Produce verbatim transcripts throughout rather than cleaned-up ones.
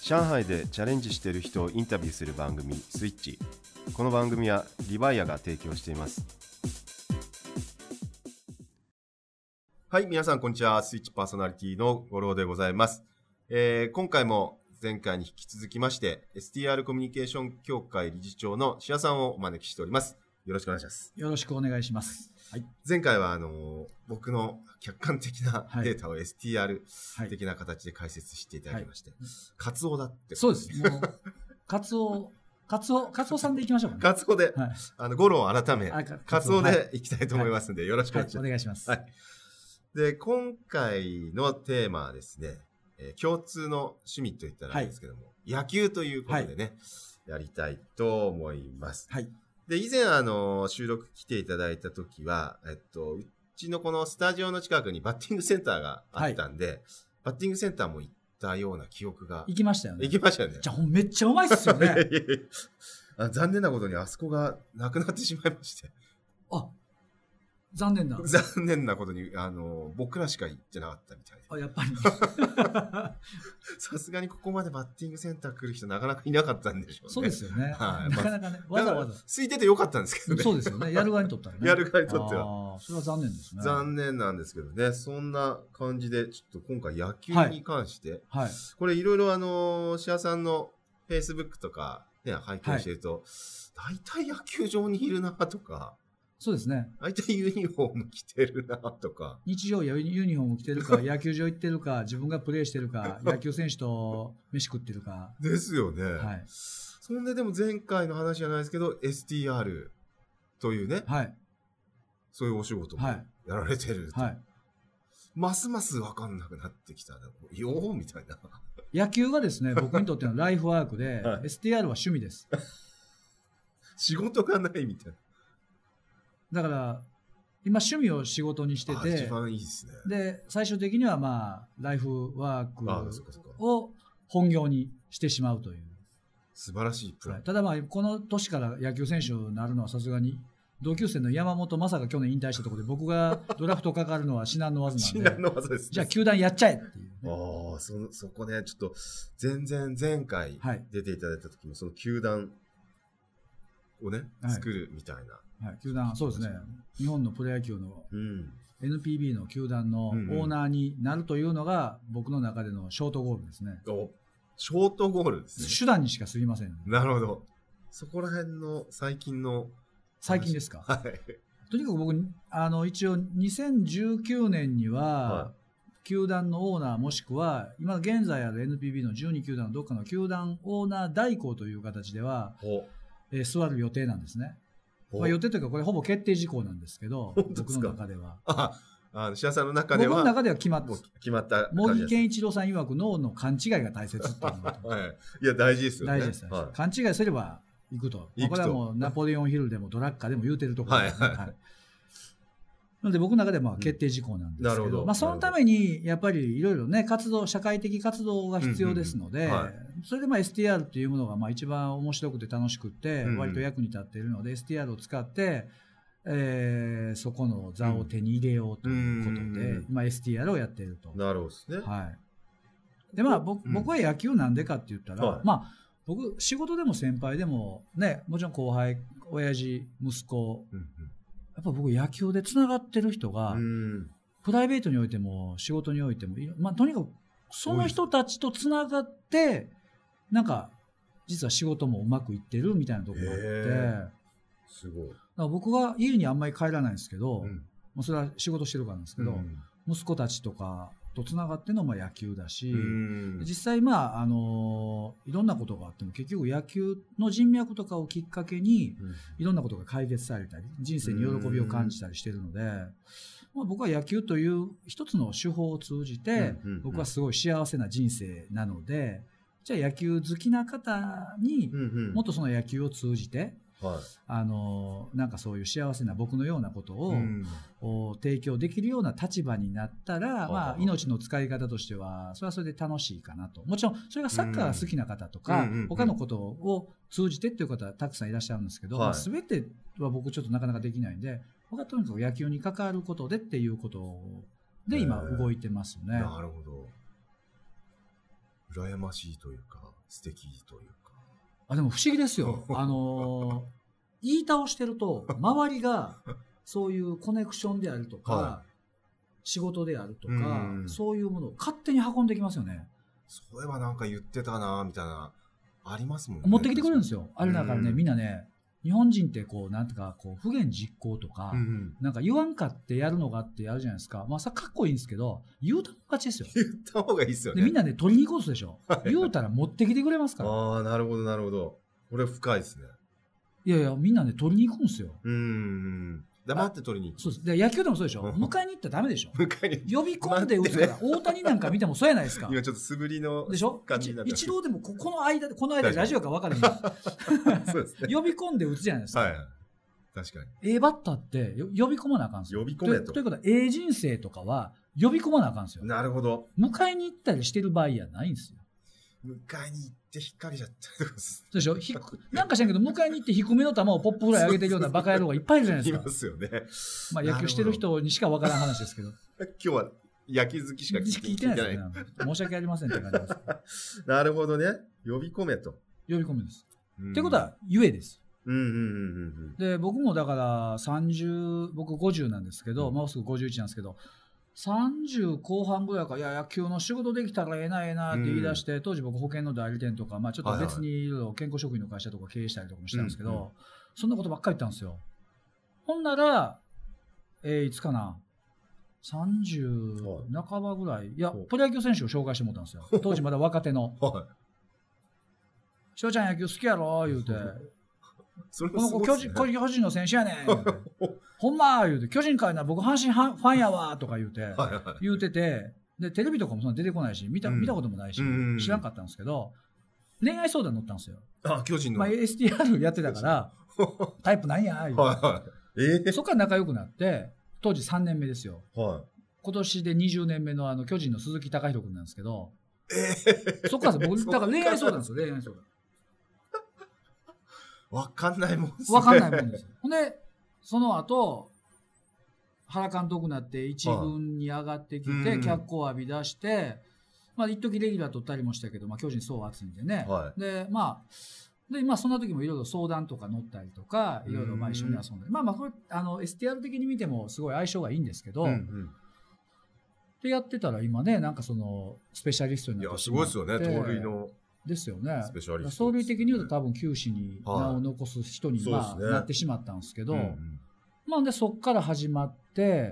上海でチャレンジしている人をインタビューする番組スイッチ。この番組はリバイアが提供しています。はい、皆さんこんにちは。スイッチパーソナリティの五郎でございます。えー、今回も前回に引き続きまして エスティーアール コミュニケーション協会理事長の志谷さんをお招きしております。よろしくお願いします。 よろしくお願いします。はい、 前回はあの僕の客観的なデータを エスティーアール 的な形で解説していただきまして、はいはい、カツオだってそうです。もうカツオカツオカツオさんでいきましょうかね。 カツオで、はい、あの五郎改めカツオでいきたいと思いますので、はい、よろしくお願いします。 はい、お願いします。 はい。で今回のテーマはですね、えー、共通の趣味といったらいいんですけども、はい、野球ということでね、はい、やりたいと思います。 はい。 で、以前あの、収録来ていただいたときは、えっと、うちのこのスタジオの近くにバッティングセンターがあったんで、はい、バッティングセンターも行ったような記憶が。 行きましたよね。 行きましたよね。 じゃあ、めっちゃうまいっすよね。 あ残念なことにあそこがなくなってしまいまして。 あ、残念な。 残念なことに、あの、僕らしか行ってなかったみたいで。 あ、やっぱり。 さすがにここまでバッティングセンター来る人なかなかいなかったんでしょうね。 そうですよね。はい、なかなかね、 わざわざ。空いててよかったんですけどね。 そうですよね。やる側にとったらね。 やる側にとっては。 ああ、それは残念ですね。 残念なんですけどね。そんな感じで、ちょっと今回野球に関して、 はい。はい、 これいろいろあの、志谷さんの Facebook とかね、拝見してると、はい、大体野球場にいるなとか、 そうですね。 大体ユニフォーム着てるなとか。 日常やユニフォーム着てるか、野球場行ってるか、自分がプレーしてるか、野球選手と飯食ってるか。 ですよね。 はい。 そんででも前回の話じゃないですけど、エスティーアール というね。 はい。 そういうお仕事もやられてると。はい。ますます分かんなくなってきた。よーみたいな。 野球がですね、僕にとってのライフワークで、はい、エスティーアール は趣味です。 仕事がないみたいな。 だから今趣味を仕事にしてて、 一番いいですね。 で最終的にはまあライフワークを本業にしてしまうという素晴らしいプラン。 はい、ただまあこの年から野球選手になるのはさすがに同級生の山本昌が去年引退したところで僕がドラフトかかるのは至難の技なんで至難の技です、ね、 じゃあ球団やっちゃえっていう、 ね、ああ そ, そこねちょっと全然前回出ていただいた時もその球団をね、はい、作るみたいな。 はい、球団、そうですね。日本のプロ野球の エヌピービー の球団のオーナーになるというのが僕の中でのショートゴールですね。 おショートゴールですね。 手段にしか過ぎません、ね。 なるほど。そこら辺の最近の。 最近ですか。 はい。 とにかく僕、あの、一応にせんじゅうきゅうねんには、はい、球団のオーナーもしくは、今現在ある エヌピービー のじゅうに球団のどっかの球団オーナー代行という形では、えー、座る予定なんですね。まあ、予定というかこれほぼ決定事項なんですけど、僕の中では。 ああ、志谷さんの中では僕の中では決まった。 決まった茂木健一郎さん曰く脳の勘違いが大切っていうのはい。いや大事ですよね。 大事です。はい、勘違いすれば行くと。これはもうナポレオンヒルでもドラッカーでも言うてるところです、ね。はいはいはい。なので僕の中ではまあ決定事項なんですけど、うん、なるほどまあ、そのためにやっぱりいろいろね活動社会的活動が必要ですので、うんうんはい、それでまあ エスティーアール っていうものがまあ一番面白くて楽しくて割と役に立っているので、うん、エスティーアール を使って、えー、そこの座を手に入れようということで、うんうん、まあ、エスティーアール をやっていると。 なるほどですね。 はい、でまあ 僕, 僕は野球なんでかって言ったら、はい、まあ僕仕事でも先輩でもねもちろん後輩親父息子、うんうんやっぱ僕野球でつながってる人がプライベートにおいても仕事においても、まあ、とにかくその人たちとつながってなんか実は仕事もうまくいってるみたいなところがあってすごいだから僕は家にあんまり帰らないんですけど、うん、もうそれは仕事してるからなんですけど、うん、息子たちとかとつながってるのも野球だし、うん、実際まああのいろんなことがあっても結局野球の人脈とかをきっかけにいろんなことが解決されたり人生に喜びを感じたりしてるので、まあ、僕は野球という一つの手法を通じて僕はすごい幸せな人生なのでじゃあ野球好きな方にもっとその野球を通じてはい、あのなんかそういう幸せな僕のようなことを、うん、提供できるような立場になったら、まあ、命の使い方としてはそれはそれで楽しいかなと。もちろんそれがサッカーが好きな方とか、うん、他のことを通じてっていう方はたくさんいらっしゃるんですけど、はいまあ、全ては僕ちょっとなかなかできないんで僕はとにかく野球に関わることでっていうことで今動いてますね。 なるほど。 羨ましいというか、素敵というか。 あ、でも不思議ですよ。あのー、言い倒してると、周りがそういうコネクションであるとか、はい、仕事であるとか、そういうものを勝手に運んできますよね。 そういえばなんか言ってたなみたいな、ありますもんね。 持ってきてくれるんですよ。あれだからね、みんなね、日本人ってこう、なんとか、こう、不言実行とか、うんうん、なんか言わんかってやるのがってやるじゃないですか。まあ、さ、かっこいいんですけど、言うたも勝ちですよ。 言った方がいいですよね。 で、みんなね、取りに行こうとでしょ。言うたら持ってきてくれますから。 ああ、なるほど、なるほど。これ深いですね。 いやいや、みんなね、取りに行くんですよ。 うん。黙って取りに行く。 そうです。で、野球でもそうでしょ。迎えに行ったらダメでしょ。迎えに。呼び込んで打つから、大谷なんか見てもそうやないですか。 今ちょっと素振りのでしょ。一郎でもこの間、この間ラジオか分からへん。そうですね。呼び込んで打つじゃないですか。はい。 確かに。 ええバッターって呼び込まなあかんすよ。 呼び込めと。 ということは、ええ人生とかは呼び込まなあかんすよ。 なるほど。 迎えに行ったりしてる場合やないんですよ。 迎えに行って引っ掛けちゃったりとかする。そうでしょ。なんかしらんけど、迎えに行って低めの球をポップフライ上げてるようなバカ野郎がいっぱいいるじゃないですか。 いますよね。 まあ野球してる人にしか分からん話ですけど。 今日は野球好きしか聞いてないですね。 申し訳ありませんって感じです。 なるほどね。呼び込めと。 呼び込めです。ってことは、ゆえです。 うんうんうんうん、 で、僕もだからさんじゅう、僕ごじゅうなんですけど、うん、もうすぐごじゅういちなんですけど、さんじゅうこう半ぐらいから、いや、野球の仕事できたらええなええなって言い出して、うん、当時僕保険の代理店とか、まあちょっと別にいろいろ健康食品の会社とか経営したりとかもしたんですけど、うんうん、そんなことばっかり言ったんですよ。ほんなら、えー、いつかな、さんじゅう半ばぐらい、いや、プロ野球選手を紹介してもらったんですよ。当時まだ若手の。はい。翔ちゃん野球好きやろ言うて。それもすごいですね、この子巨人の選手やねん言うて。ほんま言うて、巨人かいな僕阪神ファンやわとか言うて、はいはい、言うてて、で、テレビとかもそんな出てこないし、見た、うん、見たこともないし、知らんかったんですけど、恋愛相談乗ったんですよ。 あ、巨人の。 まあ、エスティーアール やってたから、タイプなんや言うて。はいはい。えー、そこから仲良くなって、当時さんねんめですよ。はい。今年でにじゅうねんめのあの、巨人の鈴木貴弘君なんですけど、えー、そっから僕、だから恋愛相談ですよ、恋愛相談。 わかんないもんですね。わかんないもんですよ。ほんで、その後、原監督になって一軍に上がってきて、はい、脚光を浴び出して、まあ、一時レギュラー取ったりもしたけど、まあ、巨人そう熱いんでね。はい、で、まあ、で、まあ、そんな時もいろいろ相談とか乗ったりとか、いろいろまあ一緒に遊んで、まあまあ、これ、あの、エスティーアール 的に見てもすごい相性がいいんですけど、うんうん、で、やってたら今ね、なんかその、スペシャリストになってしまって。いや、すごいですよね、盗塁の。ですよね。スペシャリスト。走塁的に言うと多分球史に名を残す人に、まあね、なってしまったんですけど、うんうん、まあでそこから始まって、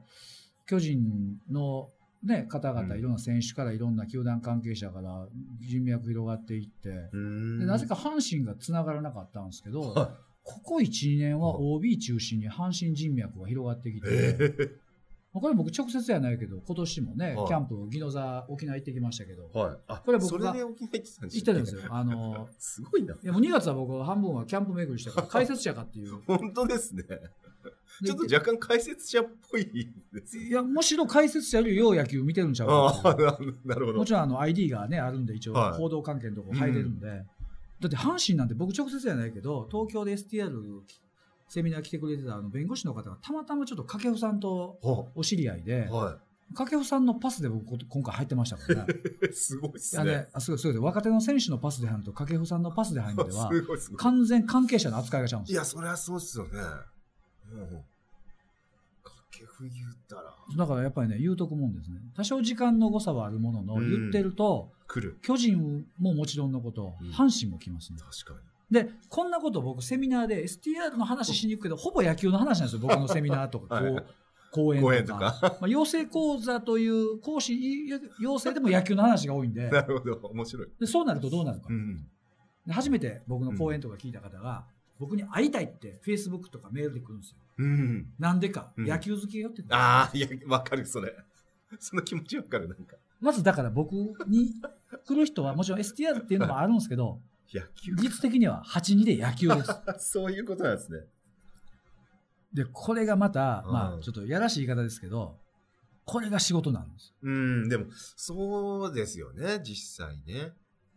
巨人の、ね、方々、いろんな選手からいろんな球団関係者から人脈広がっていって、でなぜか阪神がつながらなかったんですけど、ここいち、にねんは オービー 中心に阪神人脈が広がってきて、えーこれ僕直接じゃないけど、今年もね、はい、キャンプ、宜野座、沖縄行ってきましたけど、はい、あこれ僕が行ってたんですよ。あの、 すごいな。いやもうにがつは僕半分はキャンプ巡りしたから、解説者かっていう。 本当ですね。ちょっと若干解説者っぽいですいや、むしろ解説者よりよう野球見てるんちゃうかっていう。あなるほど。もちろんあの アイディー がね、あるんで、一応、はい、報道関係のとこ入れるんで、うん、だって阪神なんて僕直接じゃないけど、東京で エスティーアールセミナー来てくれてたあの弁護士の方がたまたまちょっと掛布さんとお知り合いで、はい、掛布さんのパスで僕今回入ってましたからね。 すごいっすね。 ねあすごいすごい若手の選手のパスで入ると掛布さんのパスで入るのでは完全関係者の扱いがちゃうんですよ。いやそれはそうですよね。うん、掛布言ったらだからやっぱりね言うとくもんですね。多少時間の誤差はあるものの、うん、言ってると来る巨人ももちろんのこと、うん、阪神も来ますね。 確かに。 で、こんなこと僕セミナーで エスティーアール の話しに行くけど、ほぼ野球の話なんですよ、僕のセミナーとか、はい、講演とか。講演とかまあ、養成講座という講師養成でも野球の話が多いんで。 なるほど、面白い。 で、そうなるとどうなるか。うん、で初めて僕の講演とか聞いた方が、うん、僕に会いたいって Facebook とかメールで来るんですよ。うん、なんでか、うん、野球好きがよってくる。 ああ、いや、わかる、それ。その気持ちわかる、なんか。 まずだから僕に来る人はもちろん エスティーアール っていうのもあるんですけど、 野球実的にははちにで野球です。 そういうことなんですね。 で、これがまた、うん、まあ、ちょっとやらしい言い方ですけど、これが仕事なんです。 うん、でも、そうですよね、実際ね。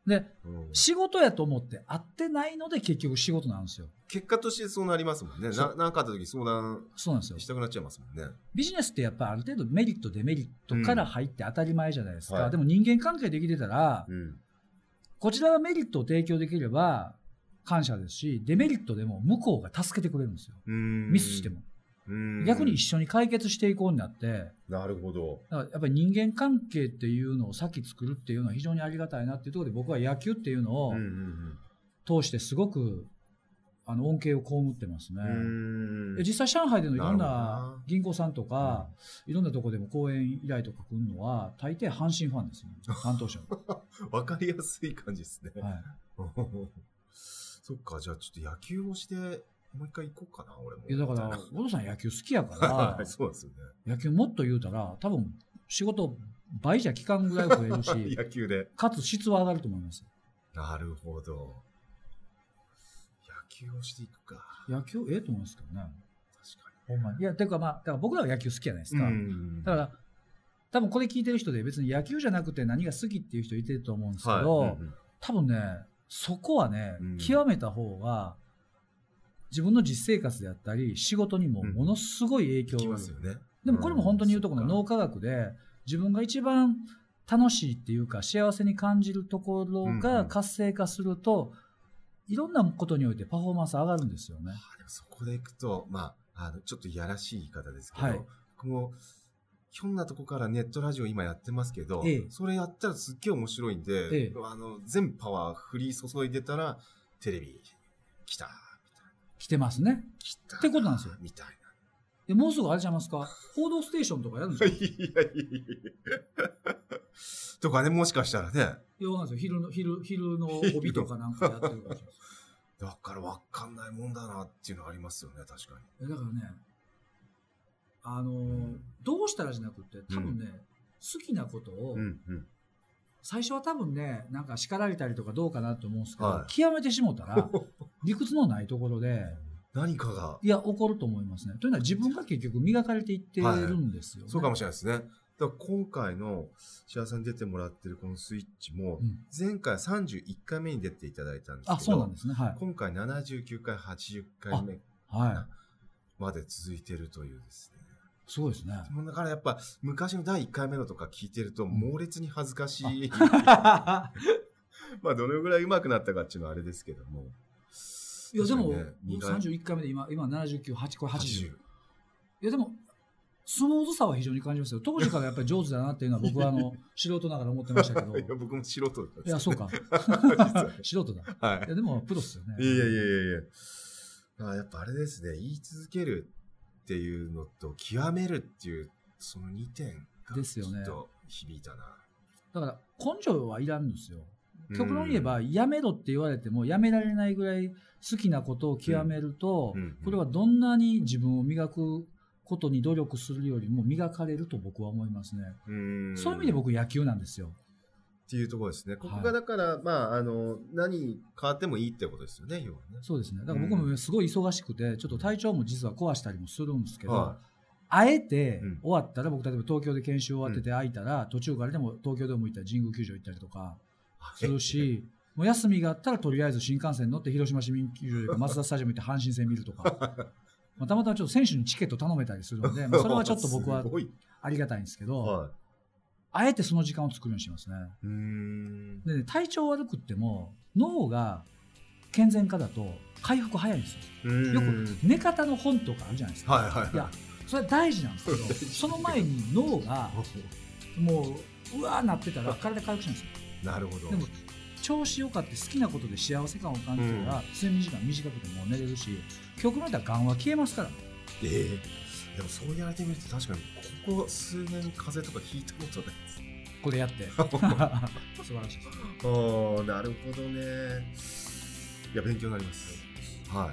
で、うん、仕事やと思って会ってないので結局仕事なんですよ。 結果としてそうなりますもんね。な何かあった時相談したくなっちゃいますもんね。 ビジネスってやっぱりある程度メリットデメリットから入って当たり前じゃないですか。うんはい、でも人間関係できてたら、うん、こちらがメリットを提供できれば感謝ですし、デメリットでも向こうが助けてくれるんですよ。ミスしても。逆に一緒に解決していこうになって。 なるほど。 だからやっぱり人間関係っていうのを先作るっていうのは非常にありがたいなっていうところで、僕は野球っていうのを通してすごくあの恩恵を被ってますね。実際上海でのいろんな銀行さんとか、いろんなところでも講演依頼とか来るのは大抵阪神ファンですね、担当者は。 わかりやすい感じですね。はい、そっか、じゃあちょっと野球をしてもう一回行こうかな、俺も。 いやだから、お父さん野球好きやから、 そうですよね。 野球もっと言うたら、多分仕事倍じゃ期間ぐらい増えるし、 野球で。 かつ質は上がると思います。 なるほど。野球をしていくか。 野球、ええと思いますけどね。 確かに。ほんまに。いや、てかまあ、だから僕らは野球好きじゃないですか。だから、多分これ聞いてる人で別に野球じゃなくて何が好きっていう人いてると思うんですけど、はいうんうん、多分ね、そこはね、うん、極めた方が、自分の実生活であったり仕事にもものすごい影響を、うん、きますよね。でもこれも本当に言うところの脳科学で自分が一番楽しいっていうか幸せに感じるところが活性化すると、いろんなことにおいてパフォーマンス上がるんですよね。 あでもそこでいくと、まあ、あのちょっといやらしい言い方ですけど、はい、僕もひょんなとこからネットラジオ今やってますけど、ええ、それやったらすっげえ面白いんで、ええ、あの全パワー振り注いでたらテレビ来た。 来てますね。ってことなんですよ。 みたいな。 でもうすぐあれちゃいますか、報道ステーションとかやるんですか。いやいやいやとかね、もしかしたらね。 いや、なんですよ。昼の、昼、昼の帯とかなんかやってるかもしれない。 だから分かんないもんだなっていうのはありますよね、確かに。 だからね、あのーうん、どうしたらじゃなくて、多分ね、うん、好きなことを、うんうん、最初は多分ね、なんか叱られたりとかどうかなと思うんですけど、はい、極めてしもたら、理屈のないところで、 何かが。 いや、起こると思いますね。というのは自分が結局磨かれていってるんですよね。 はい、そうかもしれないですね。だから今回の白さんに出てもらってるこのスイッチも、うん、前回さんじゅういっかいめに出ていただいたんですけど、 あ、そうなんですね。はい、 今回ななじゅうきゅうかい、はちじゅっかいめまで続いてるというですね。 そうですね。 だからやっぱ昔のだいいっかいめのとか聞いてると猛烈に恥ずかしい。まあどのぐらい上手くなったかっていうのはあれですけども。 いやでも、ね、さんじゅういっかいめで今、今ななじゅうきゅう、はち、これはちじゅう。いやでも、スムーズさは非常に感じますよ。当時からやっぱり上手だなっていうのは僕はあの素人ながら思ってましたけど。 いや僕も素人だった、ね。 いや、そうか。素人だ。はい。いやでもプロっすよね。 いやいやいやいや。あやっぱあれですね、言い続けるっていうのと極めるっていうそのにてんがちょっと響いたな。 だから根性はいらんんですよ。極論言えばやめろって言われてもやめられないぐらい好きなことを極めると、うんうんうん、これはどんなに自分を磨くことに努力するよりも磨かれると僕は思いますね。うんそういう意味で僕野球なんですよ。 っていうところですね。ここがだから、はい、まあ、あの、何変わってもいいってことですよね、要はね。 そうですね。だから僕もすごい忙しくて、ちょっと体調も実は壊したりもするんですけど、はい、あえて終わったら、僕例えば東京で研修終わってて空いたら、うん、途中からでも東京でも行ったら神宮球場行ったりとかするし、もう休みがあったらとりあえず新幹線乗って広島市民球場とかマツダスタジアム行って阪神戦見るとか、まあ、たまたまちょっと選手にチケット頼めたりするので、まあ、それはちょっと僕はありがたいんですけど、はい、あえてその時間を作るようにしますね。うーんでね、体調悪くっても脳が健全化だと回復早いんですよ。よく寝方の本とかあるじゃないですか。はいはいはい、いやそれは大事なんですけどその前に脳がもううわーなってたら体回復しないんですよ。 なるほど。 でも調子よかって好きなことで幸せ感を感じたら、うん、睡眠時間短くても寝れるし、極論言ったらがんは消えますから。 えー、でもそう言われてみると確かにここ数年風邪とかひいたことないです。 これやって素晴らしい。 ああなるほどね。いや勉強になります。はい。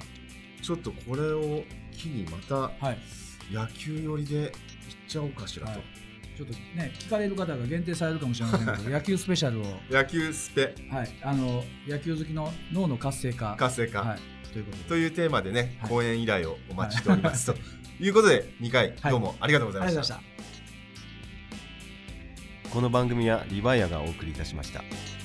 ちょっとこれを機にまた野球寄りでいっちゃおうかしらと。はい、 ちょっとね聞かれる方が限定されるかもしれませんけど野球スペシャルを野球スペはいあの野球好きの脳の活性化活性化、 はい、ということでというテーマでね、はい、講演依頼をお待ちしております、はい、ということでにかい、はい、どうもありがとうございました。ありがとうございました。この番組はリバイアがお送りいたしました。